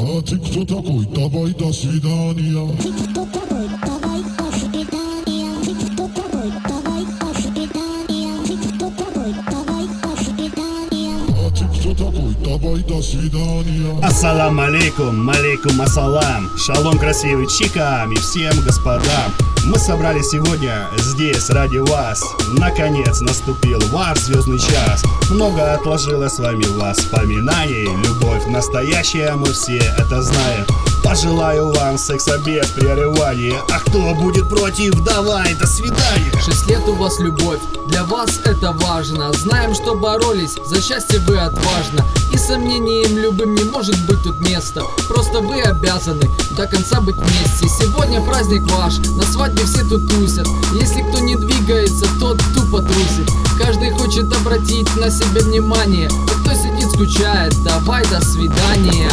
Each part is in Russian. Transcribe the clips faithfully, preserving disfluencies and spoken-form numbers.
А ты кто такой? Давай до свидания. Ты кто такой? Давай до свидания. Ты кто такой? Давай до свидания. Ты кто такой? Давай до свидания. А ты кто такой? Давай до свидания. Ассалам алейкум, малейкум ассалам. Шалом красивый чикам и всем господам. Мы собрались сегодня здесь ради вас. Наконец наступил ваш звездный час. Много отложилось с вами воспоминаний. Любовь настоящая, мы все это знаем. Пожелаю вам секса без прерывания. А кто будет против, давай, до свидания. Шесть лет у вас любовь, для вас это важно. Знаем, что боролись, за счастье вы отважно. И сомнениям любым не может быть тут места. Просто вы обязаны до конца быть вместе. Сегодня праздник ваш, на свадьбе все тут тусят. Если кто не двигается, тот тупо трусит. Каждый хочет обратить на себя внимание. А кто сидит, скучает, давай, до свидания.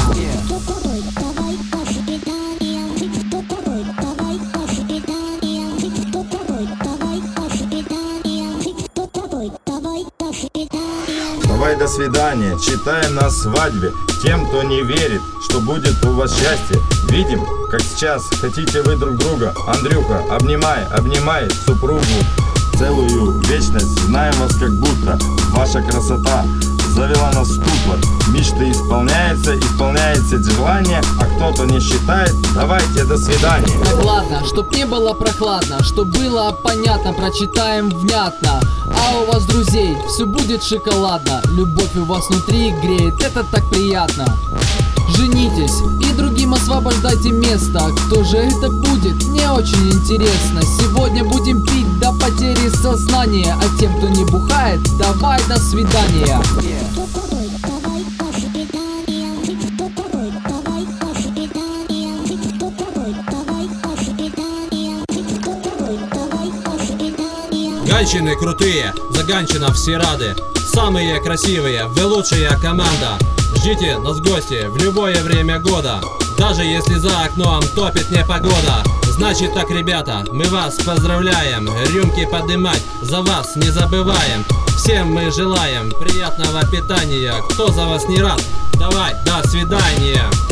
Давай до свидания, читаем на свадьбе. Тем, кто не верит, что будет у вас счастье. Видим, как сейчас хотите вы друг друга. Андрюха, обнимай, обнимай супругу. Целую вечность, знаем вас как будто. Ваша красота завела нас в ступор. Мечты исполняются, исполняется желание. А кто-то не считает, давайте до свидания. Так ладно, чтоб не было прохладно, чтоб было понятно, прочитаем внятно. А у вас друзей все будет шоколадно. Любовь у вас внутри греет, это так приятно. Женитесь и другим освобождайте место. Кто же это будет, мне очень интересно. Сегодня будем пить до потери сознания. А тем, кто не бухает, давай до свидания. Ганчины крутые, за Ганчина все рады. Самые красивые, вы лучшая команда. Ждите нас в гости в любое время года. Даже если за окном топит непогода. Значит так, ребята, мы вас поздравляем. Рюмки поднимать за вас не забываем. Всем мы желаем приятного питания. Кто за вас не рад, давай, до свидания.